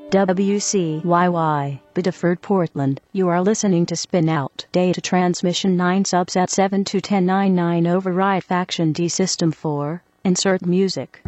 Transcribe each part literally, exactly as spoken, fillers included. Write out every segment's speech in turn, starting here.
W C Y Y, Biddeford, Portland. You are listening to Spin Out. Data transmission nine subset seven to ten ninety-nine override faction D system four. Insert music.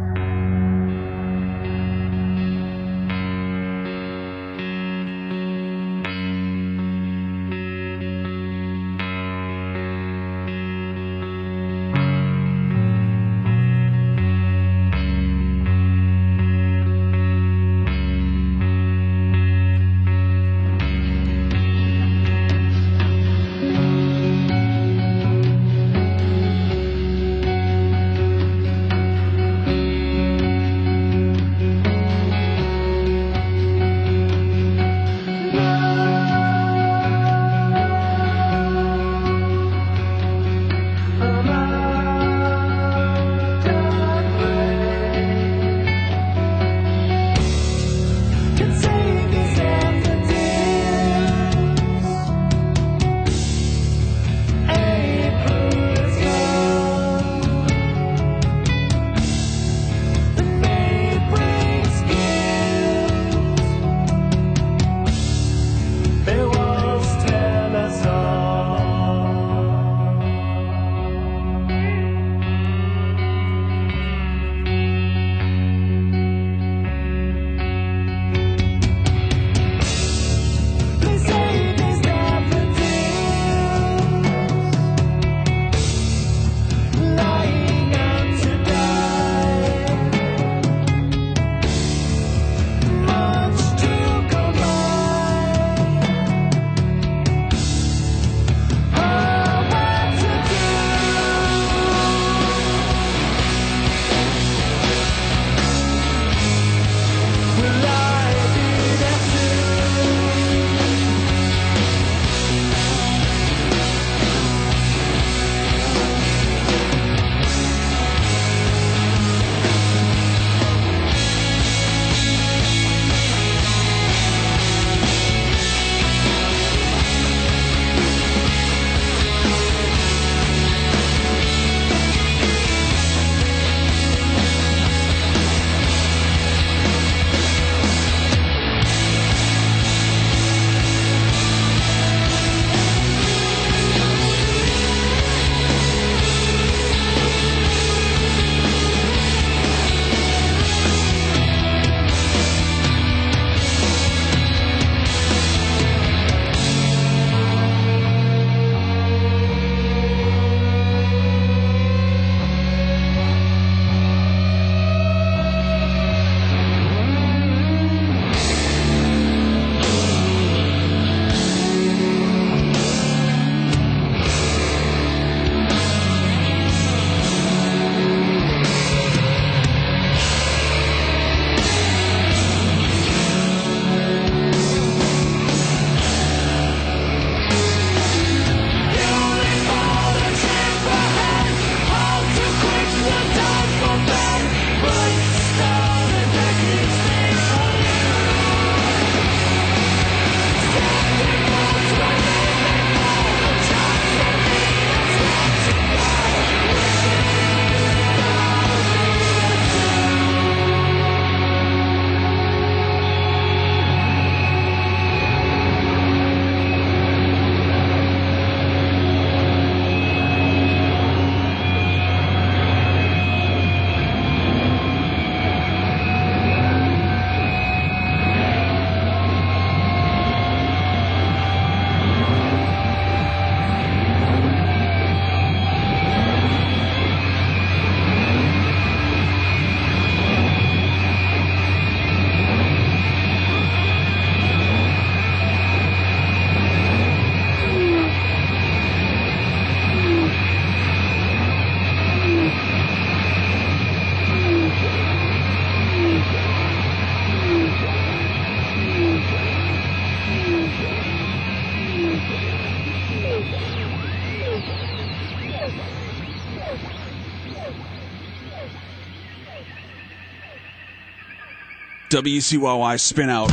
W C Y Y Spin Out.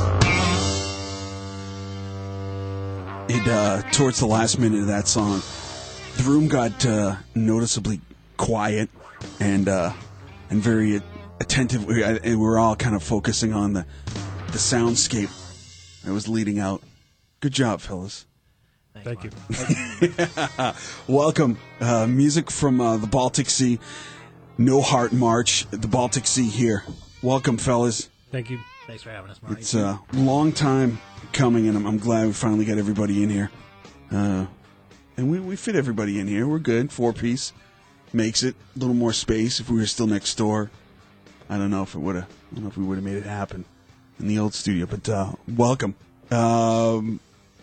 It, uh, towards the last minute of that song, the room got uh, noticeably quiet and uh, and very attentive. We, I, we were all kind of focusing on the the soundscape I was leading out. Good job, fellas. Thank you. yeah. Welcome. Uh, music from uh, the Baltic Sea. No Heart March, the Baltic Sea here. Welcome, fellas. Thank you. Thanks for having us, Marty. It's a long time coming, and I'm, I'm glad we finally got everybody in here. Uh, and we, we fit everybody in here. We're good. Four-piece. Makes it. A little more space if we were still next door. I don't know if it would have. I don't know if we would have made it happen in the old studio, but uh, welcome. Um,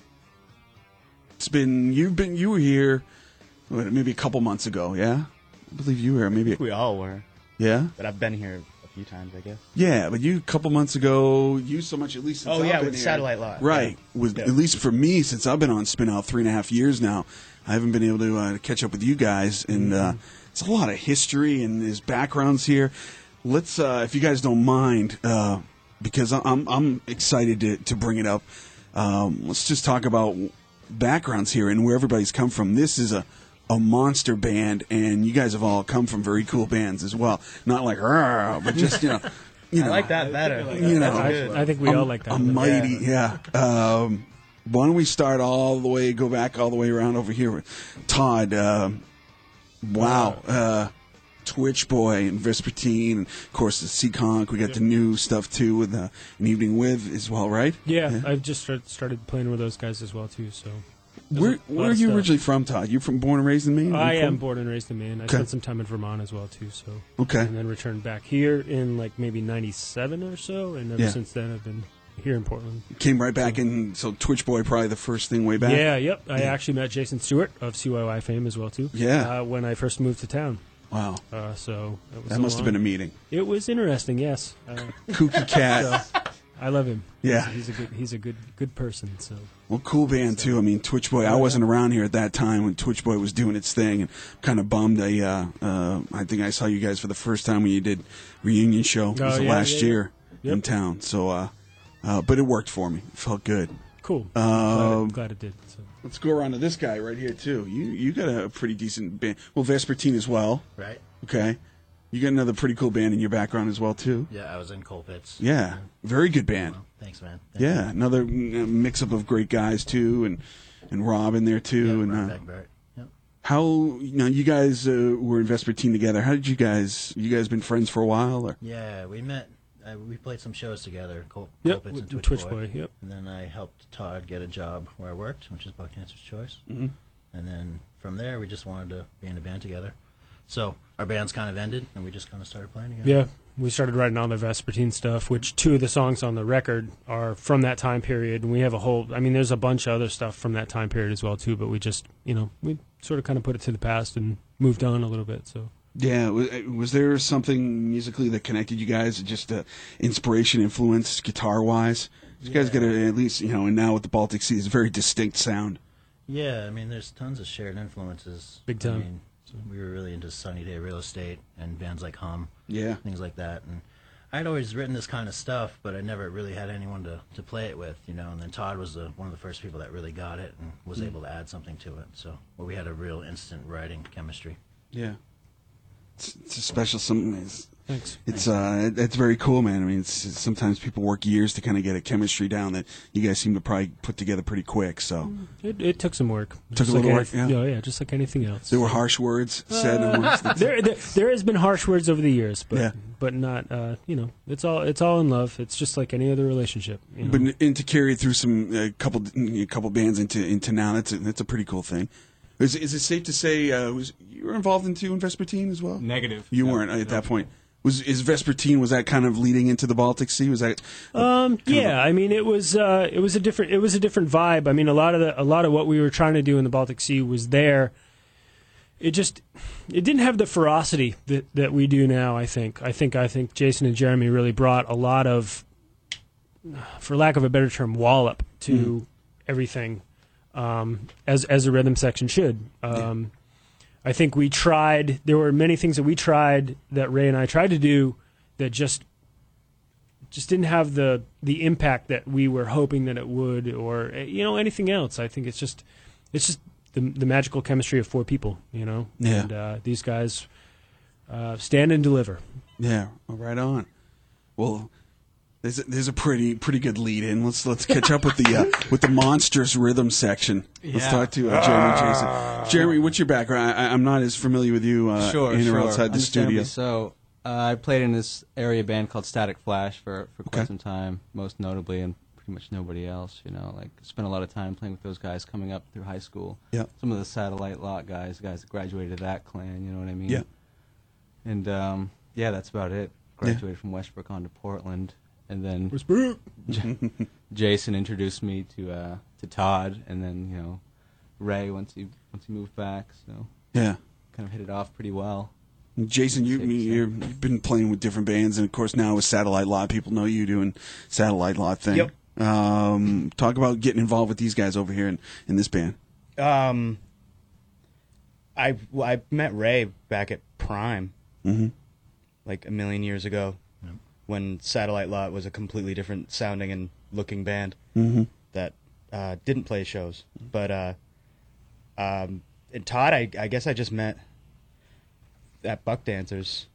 it's been you've been you were here what, maybe a couple months ago, yeah. I believe you were maybe. We all were, yeah. but I've been here a few times, I guess. Yeah, but you a couple months ago, you so much at least. Since Oh I've yeah, been with here, Satellite Live, right? Yeah. With Yeah. at least for me, since I've been on Spin Out three and a half years now, I haven't been able to uh, catch up with you guys, and uh, it's a lot of history and there's backgrounds here. Let's, uh, if you guys don't mind, uh, because I'm I'm excited to to bring it up. Um, let's just talk about backgrounds here and where everybody's come from. This is a a monster band, and you guys have all come from very cool bands as well. Not like, "Arr," but just you know, you know, I like that better. You know, I, I think we a, all like that. a mighty, yeah. Um, why don't we start all the way, go back all the way around over here with Todd? Um, wow, uh, Twitch Boy and Vespertine, and of course the Seaconk. We got the new stuff too with uh, an evening with as well, right? Yeah, Yeah. I've just start, started playing with those guys as well too. So Where a lot where are of you stuff. originally from, Todd? You from born and raised in Maine? I You am from- born and raised in Maine. I Okay. spent some time in Vermont as well too. So Okay. and then returned back here in like maybe ninety-seven or so, and ever Yeah. since then I've been here in Portland. Came right back in. So Twitch Boy probably the first thing way back. Yeah, yep. I Yeah. actually met Jason Stewart of C Y Y fame as well too. Yeah. uh, when I first moved to town. Wow. Uh, so it was That a must have long- been a meeting. It was interesting. Yes, uh, Kooky cat. so I love him. Yeah. he's, he's a good he's a good good person. So Well, cool band too. I mean, Twitch Boy. I wasn't around here at that time when Twitch Boy was doing its thing, and kind of bummed. I, uh, uh, I think I saw you guys for the first time when you did reunion show. It was Oh, the yeah, last yeah, year yeah. in Yep. town. So, uh, uh, but it worked for me. It felt good. cool. Um, glad, it, glad it did. So. Let's go around to this guy right here too. You you got a pretty decent band. Well, Vespertine as well. Right? Okay. You got another pretty cool band in your background as well too. Yeah, I was in Colpitts. Yeah, very good band. Well, thanks, man. Thank Yeah, another mm, mix up of great guys too, and and Rob in there you. too, Yeah, and Ron uh, Beckbart. Yep. how you know you guys uh, were in Vespertine together. How did you guys? You guys been friends for a while, or Yeah, we met. Uh, we played some shows together, Col- Yep, Colpitts with and the Twitch, Twitch Boy. Boy, yep. And then I helped Todd get a job where I worked, which is Buckhancer's Choice. Mhm. And then from there, we just wanted to be in a band together. So our bands kind of ended, and we just kind of started playing together. Yeah, we started writing all the Vespertine stuff, which two of the songs on the record are from that time period, and we have a whole. I mean, there's a bunch of other stuff from that time period as well too, but we just, you know, we sort of kind of put it to the past and moved on a little bit. So yeah, was, was there something musically that connected you guys? Just uh, inspiration, influence, guitar wise. You guys got a, at least you know, and now with the Baltic Sea, it's a very distinct sound. Yeah, I mean, there's tons of shared influences. Big time. I mean, we were really into Sunny Day Real Estate and bands like Hum, Yeah, things like that. And I'd always written this kind of stuff, but I never really had anyone to, to play it with, you know. And then Todd was the, one of the first people that really got it and was able to add something to it. So well, we had a real instant writing chemistry. yeah. It's, it's a special something. It's, thanks. It's uh, it- it's very cool, man. I mean, it's, it's sometimes people work years to kind of get a chemistry down that you guys seem to probably put together pretty quick. So It, it took some work. Took Just a little like work, anyth- yeah. yeah, just like anything else. there were harsh words said. amongst the there, there, there has been harsh words over the years, but Yeah. but not. Uh, you know, it's all it's all in love. It's just like any other relationship. You know? But n- and to carry it through some a couple a couple bands into into now, that's a, that's a pretty cool thing. Is, is it safe to say uh, was you were involved into in Vespertine as well? Negative. You No, weren't at no. that point. Was is Vespertine? Was that kind of leading into the Baltic Sea? Was that? Um, yeah, I mean, it was uh, it was a different it was a different vibe. I mean, a lot of the a lot of what we were trying to do in the Baltic Sea was there. It just it didn't have the ferocity that, that we do now. I think I think I think Jason and Jeremy really brought a lot of, for lack of a better term, wallop to Mm. everything, um, as as a rhythm section should. Um, I think we tried. There were many things that we tried that Ray and I tried to do that just just didn't have the the impact that we were hoping that it would, or you know anything else. I think it's just it's just the the magical chemistry of four people, you know. Yeah. And uh, these guys uh, stand and deliver. Yeah, well, right on. Well, There's a, there's a pretty pretty good lead in. Let's let's catch up with the uh, with the monstrous rhythm section. Let's Yeah. talk to uh, Jeremy Jason. Jeremy, what's your background? I, I'm not as familiar with you uh, Sure, in or sure. outside the Understandably studio. So, uh, I played in this area band called Static Flash for, for quite Okay. some time, most notably, and pretty much nobody else. You know, like spent a lot of time playing with those guys coming up through high school. Yep. Some of the Satellite Lot guys, guys that graduated that clan. You know what I mean? Yeah. And um, yeah, that's about it. Graduated from Westbrook on to Portland, and then Westbrook. J- Jason introduced me to uh, to Todd, and then you know Ray once he once he moved back. So Yeah. kind of hit it off pretty well. Jason, you, you've been playing with different bands, and of course now with Satellite Lot, people know you doing Satellite Lot thing. Yep. Um, talk about getting involved with these guys over here in, in this band. Um, I well, I met Ray back at Prime, Mm-hmm. like a million years ago, Yep. when Satellite Lot was a completely different sounding and looking band Mm-hmm. that uh, didn't play shows. But uh, um, and Todd, I, I guess I just met at Buck Dancers,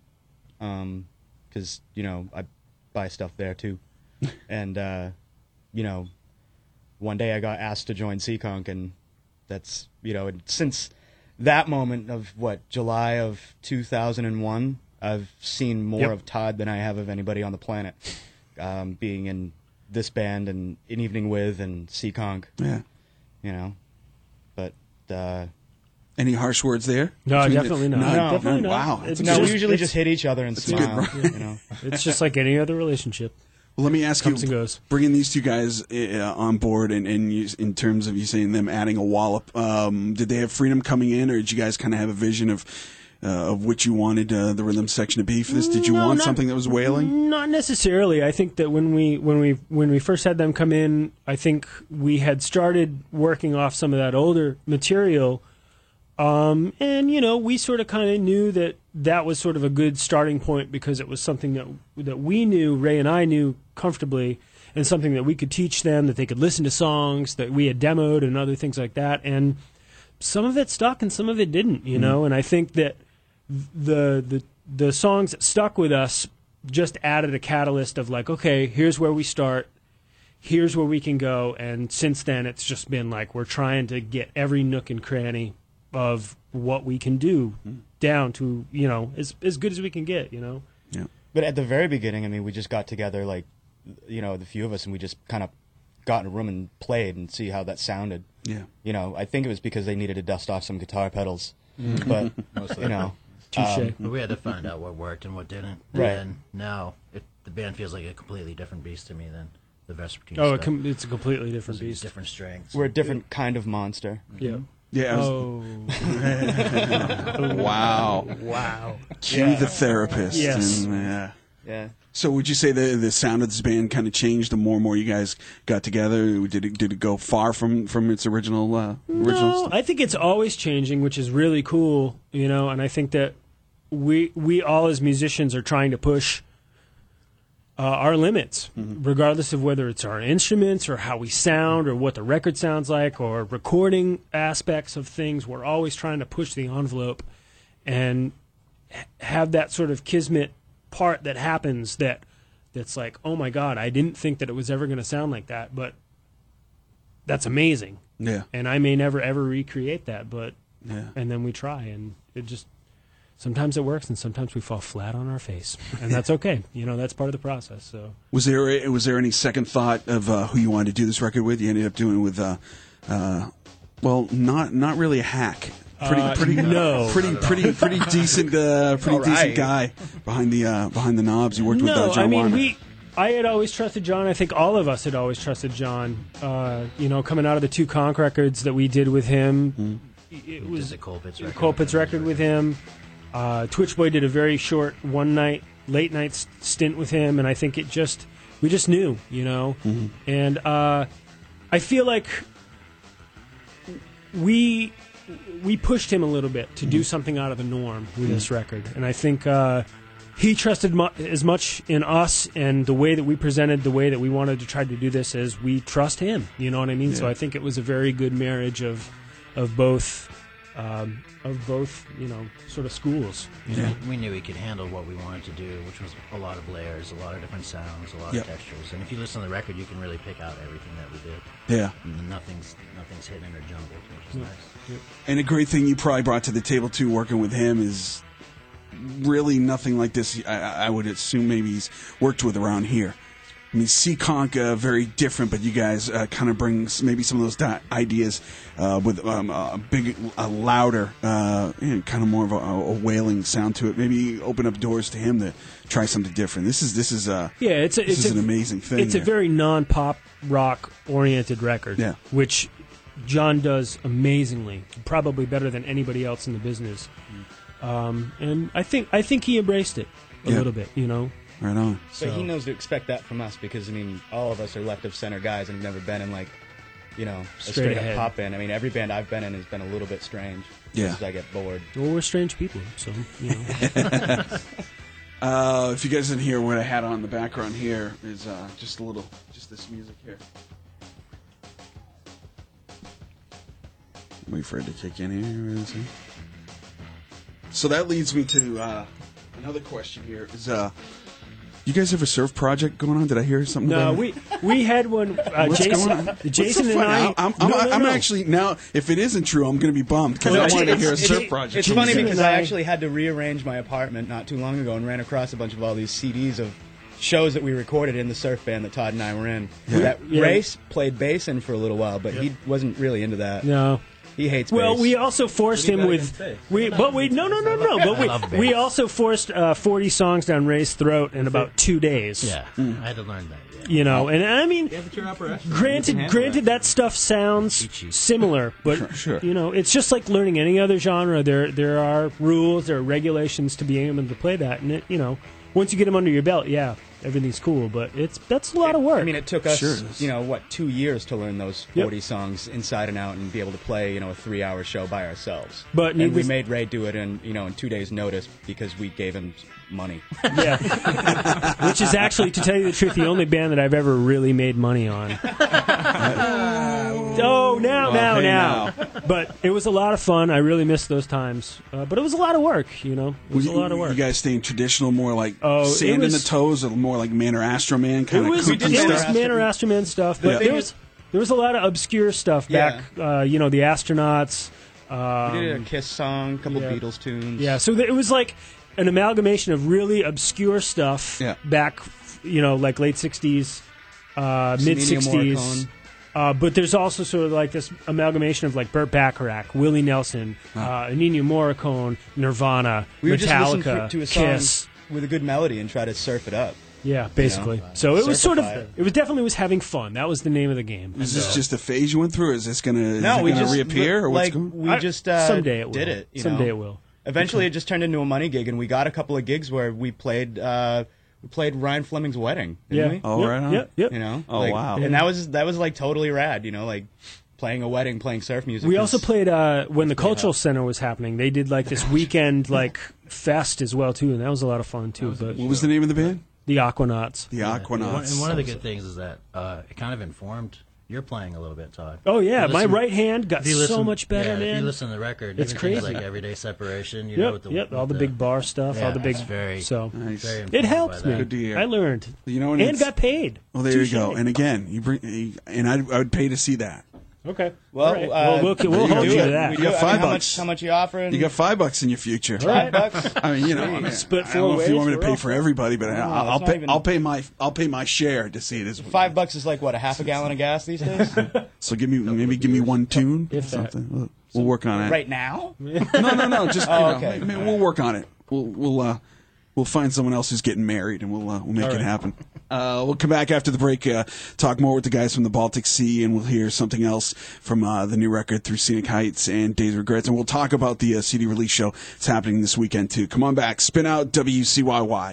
because you know I buy stuff there too, and uh, you know, one day I got asked to join Seekonk, and that's you know, and since that moment of what July of two thousand one, I've seen more Yep. of Todd than I have of anybody on the planet, um, being in this band and An Evening With and Seekonk, Yeah. you know, but. Uh, Any harsh words there? No, Between the- definitely not. None? Definitely None? not. Wow. It's That's no, good. we just- usually it's- just hit each other and a good smile. run. You know, It's just like any other relationship. Well, let me ask Comes you, and goes. bringing these two guys uh, on board, and, and you, in terms of you saying them adding a wallop, um, did they have freedom coming in, or did you guys kind of have a vision of uh, of what you wanted uh, the rhythm section to be for this? Did you No, want not- something that was wailing? Not necessarily. I think that when we when we when we first had them come in, I think we had started working off some of that older material, um, and you know we sort of kind of knew that that was sort of a good starting point because it was something that that we knew, Ray and I knew comfortably, and something that we could teach them, that they could listen to songs that we had demoed and other things like that, and some of it stuck and some of it didn't, you know, and I think that the the the songs that stuck with us just added a catalyst of like, okay, here's where we start, here's where we can go, and since then it's just been like we're trying to get every nook and cranny of what we can do down to, you know, as as good as we can get, you know. Yeah. but at the very beginning, I mean, we just got together, like, you know, the few of us, and we just kind of got in a room and played and see how that sounded. Yeah. You know, I think it was because they needed to dust off some guitar pedals, but Mostly. you know, Touche. um, But we had to find out what worked and what didn't. And Right. then now it, the band feels like a completely different beast to me than the Vespertine Oh, it stuff. com- it's a completely different Those are beast. different strengths. we're a different kind of monster. Yeah. Yeah. I was, Oh. Wow. Wow. Cue the therapist. Yes. And, yeah. Yeah. So would you say the the sound of this band kind of changed the more and more you guys got together? Did it did it go far from, from its original uh, original No, stuff? I think it's always changing, which is really cool, you know, and I think that we we all as musicians are trying to push uh, our limits, regardless of whether it's our instruments or how we sound or what the record sounds like or recording aspects of things. We're always trying to push the envelope and h- have that sort of kismet part that happens that that's like, oh my God, I didn't think that it was ever going to sound like that, but that's amazing. Yeah. And I may never ever recreate that, but Yeah. and then we try, and it just sometimes it works, and sometimes we fall flat on our face, and that's okay. You know, that's part of the process. So Was there was there any second thought of uh, who you wanted to do this record with? You ended up doing it with, uh, uh, well, not not really a hack. Pretty Uh, pretty no. pretty pretty pretty decent uh, pretty All decent right. guy behind the uh, behind the knobs. You worked with no, uh, John I mean Wyman. we. I had always trusted John. I think all of us had always trusted John. Uh, you know, coming out of the two Conch records that we did with him, it We was did the Colpitts record. Colpitts record with him. Uh, Twitch Boy did a very short one night, late night s- stint with him, and I think it just we just knew, you know. And uh, I feel like we we pushed him a little bit to do something out of the norm with this record, and I think uh, he trusted mu- as much in us and the way that we presented, the way that we wanted to try to do this, as we trust him. You know what I mean? So Yeah. I think it was a very good marriage of of both um, of both, you know, sort of schools. You Yeah. know? We knew he could handle what we wanted to do, which was a lot of layers, a lot of different sounds, a lot Yep. of textures. And if you listen to the record, you can really pick out everything that we did. Yeah. And nothing's nothing's hidden or jumbled, which is nice. And a great thing you probably brought to the table too, working with him, is really nothing like this. I, I would assume maybe he's worked with around here. I mean, Seekonk, uh, very different, but you guys uh, kind of bring s- maybe some of those di- ideas uh, with um, a big, a louder, uh, you know, kind of more of a, a wailing sound to it. Maybe open up doors to him to try something different. This is this is uh, Yeah, it's a, this it's is a, an amazing thing. It's a here. very non-pop rock oriented record, Yeah. which John does amazingly, probably better than anybody else in the business. Um, and I think I think he embraced it a Yeah. little bit, you know. right on. But he knows to expect that from us because, I mean, all of us are left of center guys and have never been in, like, you know, a Straight straight, ahead. up pop band. I mean, every band I've been in has been a little bit strange. Yeah. Just as I get bored. Well, we're strange people, so you know. Uh, if you guys didn't hear what I had on in the background here is uh, just a little, just this music here. Wait for it to kick in here. Where is it? So that leads me to uh, another question here. Is uh, you guys have a surf project going on? Did I hear something? No, about we we had one. Uh, What's Jason, going on? Jason What's the and fun? I. I'm, I'm, no, no, I'm no. actually now. If it isn't true, I'm going to be bummed because Well, I it's- wanted to hear a it's- surf it's- project. It's from funny you. Jason because and I I- actually had to rearrange my apartment not too long ago and ran across a bunch of all these C Ds of shows that we recorded in the surf band that Todd and I were in. That Yeah. Race played bass in for a little while, but he wasn't really into that. No. He hates Well, bass. we also forced What do you him got with against bass? we, but we no no no no, but I love we we bass. also forced uh, forty songs down Ray's throat in about two days. Yeah, I had to learn that. Yeah. You know, and I mean, Yeah, but you're upper echelon. You granted, can handle granted, that stuff sounds Peachy. similar, but Sure, sure. you know, it's just like learning any other genre. There, there are rules, there are regulations to being able to play that, and it, you know, once you get them under your belt, yeah, everything's cool. But it's that's a lot of work. I mean, it took us, Sure it is. you know, what, two years to learn those Yep. forty songs inside and out and be able to play, you know, a three-hour show by ourselves. But and we needless- made Ray do it in, you know, in two days' notice because we gave him money. yeah, which is actually, to tell you the truth, the only band that I've ever really made money on. oh, now, now, hey, now. But it was a lot of fun. I really missed those times. Uh, but it was a lot of work. You know, it was a lot of work. You guys staying traditional, more like Oh, it sand in the was- toes, or more like Man or Astro Man kind It of was, kooky it did was stuff? Astroman. Man or Astroman stuff, but Yeah. there was there was a lot of obscure stuff back. Uh, you know, the astronauts. Um, We did a Kiss song, a couple yeah. Beatles tunes. yeah, so th- it was like an amalgamation of really obscure stuff Yeah. back, you know, like late sixties, uh, Some mid Ennio sixties. Morricone. Uh, but there's also sort of like this amalgamation of like Burt Bacharach, Willie Nelson, uh, Ennio Morricone, Nirvana, We would just listen Metallica, to, to a song Kiss. with a good melody and try to surf it up. Yeah, basically. So it was sort of, Certified. it was definitely was having fun. That was the name of the game. Is this just a phase you went through, or is this gonna, is No, it we gonna just reappear, or what's like going? we I- just uh, someday it will. did it. You Someday know? it will. Eventually, it just turned into a money gig, and we got a couple of gigs where we played. Uh, we played Ryan Fleming's wedding. Didn't Yeah. we? Oh, Yep, right on. Yep. Yep. You know. Oh, Like, wow. And that was that was like totally rad. You know, like playing a wedding, playing surf music. We is- also played uh, when the Cultural up. Center was happening. They did like this weekend like fest as well too, and that was a lot of fun too. But What was the name of the band? the Aquanauts. The Yeah, and one- Aquanauts. And one of the good things is that uh, it kind of informed your playing a little bit, Todd. Oh yeah, If you my listen- right hand got if you so listen- much better, yeah, If man. you listen to the record, It's even things crazy. like everyday separation. You know, Yep, with the, yep. with All the big bar stuff, yeah, all the big. it's very, So Nice. very it informed helps by me. that. Good to hear. I learned. You know, and it's- got paid. Well, there you Touche. go. And again, you bring, and I, I would pay to see that. Okay. Well, All right. uh, well, we'll, we'll there you hold go. you Do to it. that. We You do- got I mean, five how bucks. much? How much you offering? You got five bucks in your future. five bucks. I mean, you know, I, mean, Split I don't know four if you ways, want me to we're pay all for set. everybody, but I, I'll, it's I'll not pay. even- I'll pay my. I'll pay my share to see this. Five bucks is like what, a half a gallon of gas these days? So give me maybe give me one tune or If that. something. We'll, we'll work on it. right now? No, no, no. Just you Oh, know, okay. I mean, we'll work on it. We'll we'll uh, we'll find someone else who's getting married, and we'll uh, we'll make All it right. happen. Uh, we'll come back after the break, uh, talk more with the guys from the Baltic Sea, and we'll hear something else from uh, the new record Through Scenic Heights and Days of Regrets, and we'll talk about the uh, C D release show. It's happening this weekend too. Come on back, spin out W C Y Y.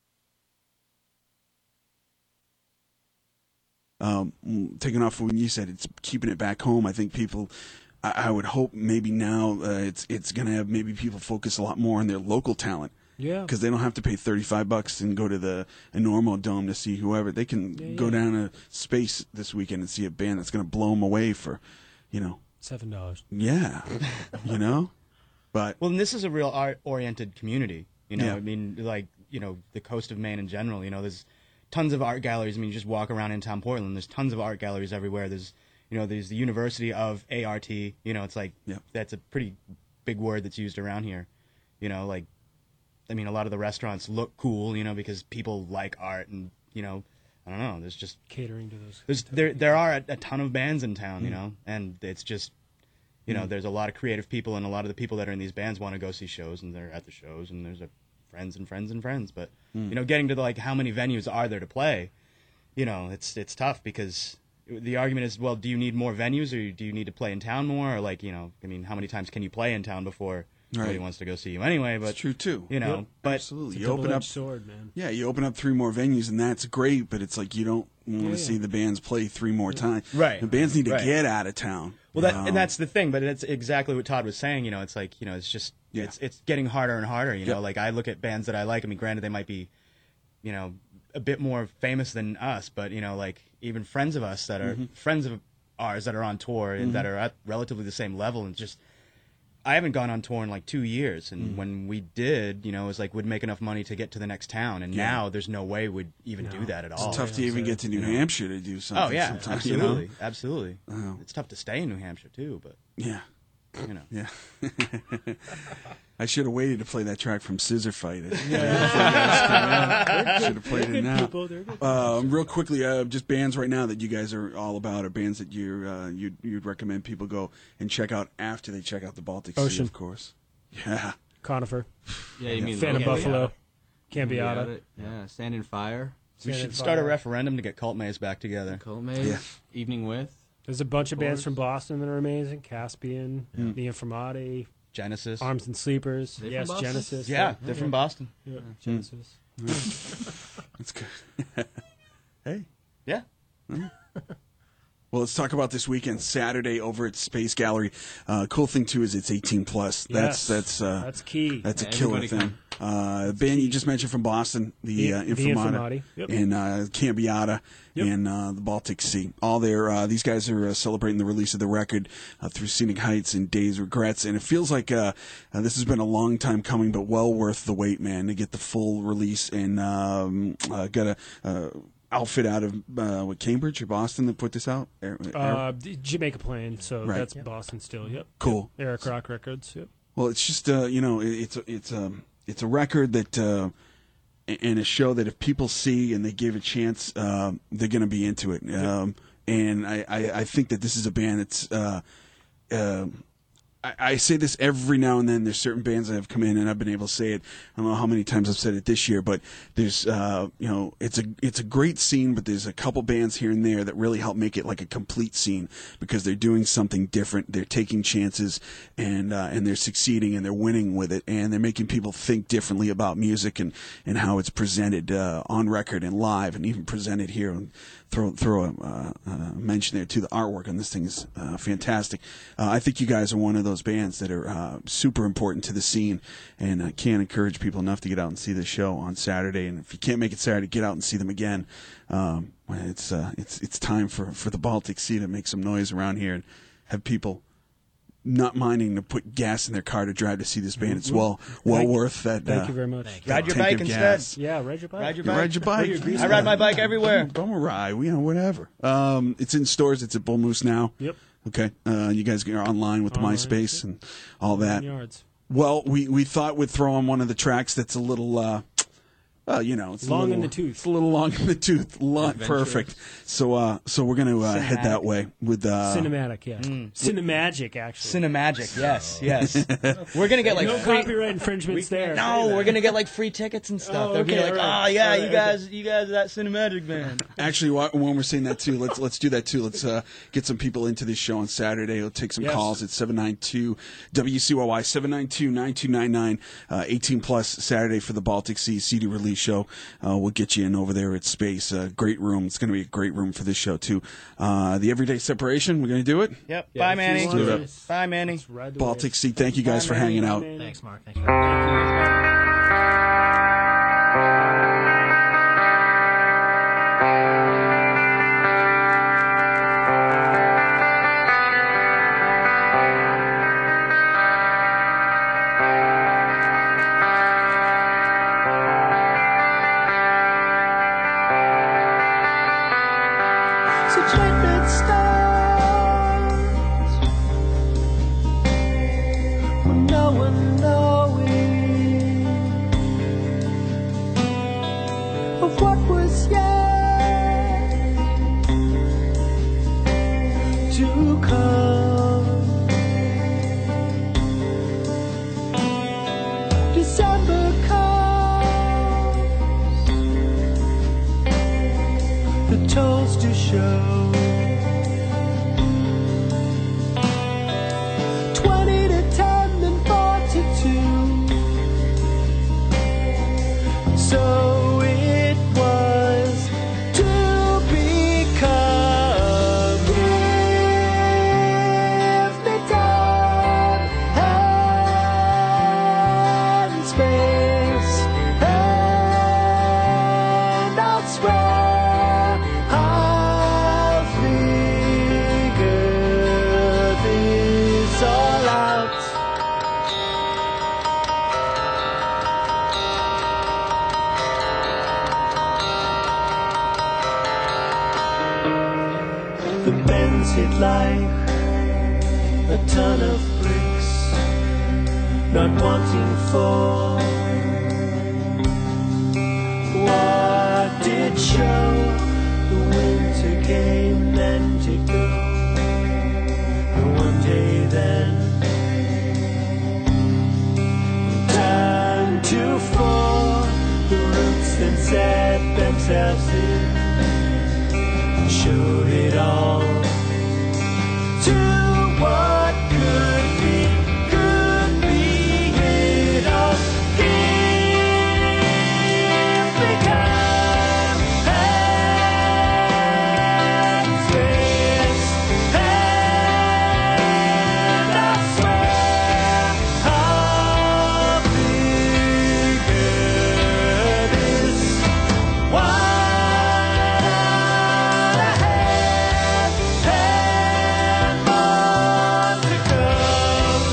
Um, taking off when you said it's keeping it back home, I think people, I, I would hope maybe now uh, it's it's going to have maybe people focus a lot more on their local talent. Yeah. Because they don't have to pay thirty-five bucks and go to the Enormo Dome to see whoever. They can Yeah, go yeah. down to space this weekend and see a band that's going to blow them away for, you know, Seven dollars. Yeah, you know, but Well, and this is a real art-oriented community. You know, Yeah. I mean, like, you know, the coast of Maine in general. You know, there's tons of art galleries. I mean, you just walk around in town Portland. There's tons of art galleries everywhere. There's, you know, there's the University of A R T. You know, it's like Yeah. that's a pretty big word that's used around here. You know, like, I mean, a lot of the restaurants look cool. You know, because people like art, and you know, I don't know. There's just Catering to those. there's there there are a, a ton of bands in town, you Mm. know, and it's just, you know, there's a lot of creative people, and a lot of the people that are in these bands want to go see shows, and they're at the shows, and there's a friends and friends and friends. But Mm. you know, getting to the, like, how many venues are there to play, you know, it's it's tough because the argument is, well, do you need more venues, or do you need to play in town more, or like, you know, I mean, how many times can you play in town before nobody Right. wants to go see you anyway? But it's true too. you know, Yep. but Absolutely, It's a you open up. double-edged sword, man. Yeah, you open up three more venues, and that's great. But it's like you don't want to Yeah, see yeah. the bands play three more times. Right. The bands need to Right. get out of town. Well, that Um, and that's the thing, but it's exactly what Todd was saying. You know, it's like, you know, it's just Yeah. it's it's getting harder and harder. You know, Yep. like I look at bands that I like. I mean, granted, they might be, you know, a bit more famous than us, but you know, like even friends of us that are Mm-hmm. friends of ours that are on tour and that are at relatively the same level, and just I haven't gone on tour in like two years, and Mm. when we did, you know, it was like we'd make enough money to get to the next town, and Yeah. now there's no way we'd even do No. that at it's all. tough to yeah, even so, get to New you know. Hampshire to do something. Oh yeah, sometimes, you absolutely, know? absolutely. Oh. It's tough to stay in New Hampshire too, but Yeah, you know. yeah. I should have waited to play that track from Scissor Fight. Should have played it now. People, they're good. Um, real quickly, uh, just bands right now that you guys are all about, or bands that you uh, you'd, you'd recommend people go and check out after they check out the Baltic Sea, Ocean. of course. Yeah, Conifer, Yeah, you mean Fan of Cambiata. Buffalo, Cambiata. Cambiata, Yeah, Stand in Fire. We Stand should and start a Fire. referendum to get Cult Maze back together. Cold Maze. Yeah. Evening with. There's a bunch of bands course. from Boston that are amazing. Caspian, The Informati, Genesis. Arms and Sleepers. They from Yes, Boston? Genesis. Yeah, they're from Boston. Yeah, Genesis. that's good. Hey. Yeah. Well, let's talk about this weekend, Saturday over at Space Gallery. Uh, cool thing too is it's eighteen plus. That's Yes. that's uh, That's key. that's a Yeah, killer everybody thing. Uh, the band you just mentioned from Boston, the, The- uh, the Informata, Informati. Yep. and uh, Cambiata, Yep. and uh, the Baltic Sea. All their uh, these guys are uh, celebrating the release of the record uh, through Scenic Heights and Days Regrets, and it feels like uh, uh, this has been a long time coming, but well worth the wait, man, to get the full release. And um, uh, got a uh, outfit out of uh, what, Cambridge or Boston that put this out. Air- Air- Uh, D- Jamaica Plain, so Right. that's Boston still. Yep. Cool. Yep. Eric Rock Records. Yep. Well, it's just uh, you know, it, it's a, it's a it's a record that uh, and a show that if people see and they give a chance, uh, they're going to be into it. Um, and I, I, I think that this is a band that's. Uh, uh, I, I say this every now and then. There's certain bands that have come in, and I've been able to say it. I don't know how many times I've said it this year, but there's, uh, you know, it's a it's a great scene, but there's a couple bands here and there that really help make it like a complete scene because they're doing something different. They're taking chances, and uh, and they're succeeding, and they're winning with it, and they're making people think differently about music and, and how it's presented uh, on record and live, and even presented here. And throw throw a uh, uh, mention there too. The artwork on this thing is uh, fantastic. Uh, I think you guys are one of those bands that are uh, super important to the scene, and I can't encourage people enough to get out and see this show on Saturday. And if you can't make it Saturday, get out and see them again. Um, it's uh, it's it's time for, for the Baltic Sea to make some noise around here and have people not minding to put gas in their car to drive to see this band. It's well well Thank- worth that. Thank uh, you very much. Thank you. Ride your tank bike of instead. gas. Yeah, ride your bike. Ride your You bike. ride your bike. your grease I ride my bike everywhere. Bum a ride, you know, whatever. Um, it's in stores. It's at Bull Moose now. Yep. Okay. Uh, you guys are online with the Online, MySpace and all that. Yards. Well, we, we thought we'd throw on one of the tracks that's a little, uh, uh, you know, it's a Long in little- the tooth. It's a little long in the tooth. Lo- Adventurous. perfect. So, uh, so we're gonna uh, head that Cinematic. way with uh, Cinematic, yeah. Cinemagic, actually. Cinemagic, yes, yes. We're gonna get like no free. copyright infringements there. No, we're gonna get like free tickets and stuff. Oh, They'll be okay, like, all right. oh yeah, All you right, guys, you guys, are that cinematic band. Actually, wh- when we're saying that too, let's let's do that too. Let's uh, get some people into this show on Saturday. We'll take some Yes. calls at seven nine two W C Y Y seven nine two nine two nine nine. Uh, eighteen plus Saturday for the Baltic Sea C D release show. Uh, we'll get you in over there at Space. Uh, great room. It's going to be a great room for this show too. Uh, the Everyday Separation. We're going to do it. Yep. Yeah, Bye, if you Manny. want to. Yes. Bye, Manny. Let's ride the Baltic wave. Sea. Thank you guys Bye, for hanging Manny. out. Man. Thanks, Mark. Thanks for such late night stars, with no one knowing of what was yet to come. December comes, the tolls do show. Twenty to ten, then four to two. So it was to become. Give me time and space, and I'll swear I'll figure this all out. The bends hit like a ton of bricks, not wanting for what did show. The winter came, then to go. And one day then turned to fall. The roots then set themselves in, showed it all to what could be, could be it all. Here become and space, and I swear I'll figure this one ahead, and more to come.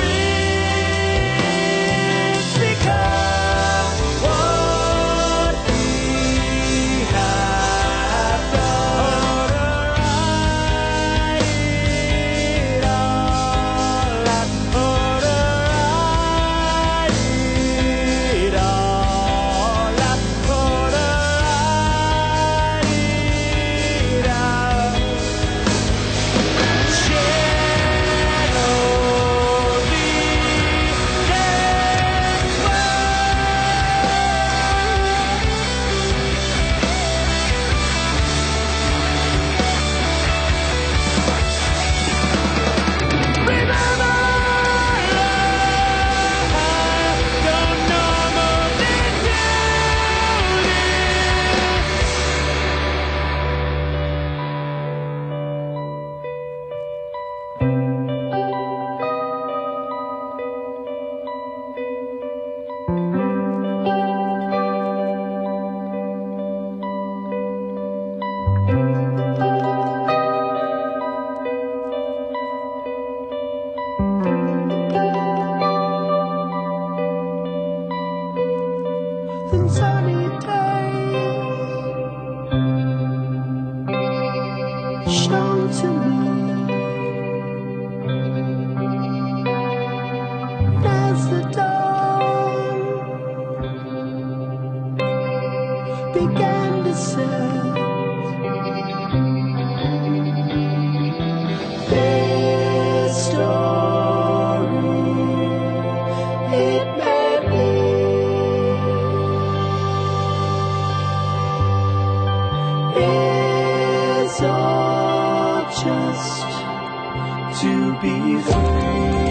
We've become what we have done. Write it all out. Write it all out. Write it out. Then sunny days shone to me as the dawn began to set. This story, it made me. It's all just to be free.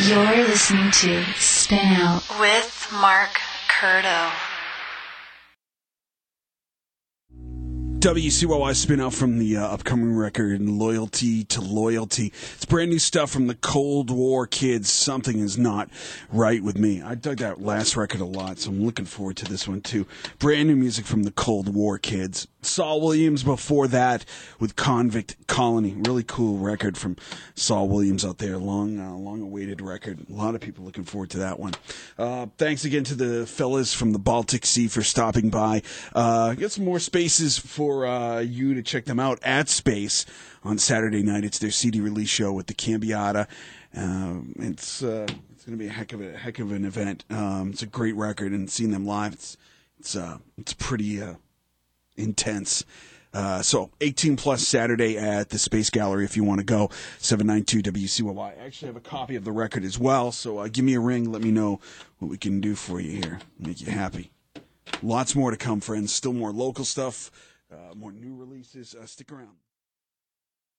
You're listening to Spin Out with Mark Curto. W C Y Y spin out from the uh, upcoming record Loyalty to Loyalty. It's brand new stuff from the Cold War Kids. Something is not right with me. I dug that last record a lot, so I'm looking forward to this one too. Brand new music from the Cold War Kids. Saul Williams before that with Convict Colony. Really cool record from Saul Williams out there. Long, uh, long-awaited record. A lot of people looking forward to that one. Uh, thanks again to the fellas from the Baltic Sea for stopping by. Uh, get some more spaces for uh, you to check them out at Space on Saturday night. It's their C D release show with the Cambiata. Um, it's uh, it's going to be a heck of a heck of an event. Um, it's a great record, and seeing them live, it's it's uh, it's pretty uh, intense. Uh, so eighteen plus Saturday at the Space Gallery if you want to go. seven nine two W C Y Y. I actually have a copy of the record as well, so uh, give me a ring. Let me know what we can do for you here. Make you happy. Lots more to come, friends. Still more local stuff, uh, more new releases. Uh, stick around.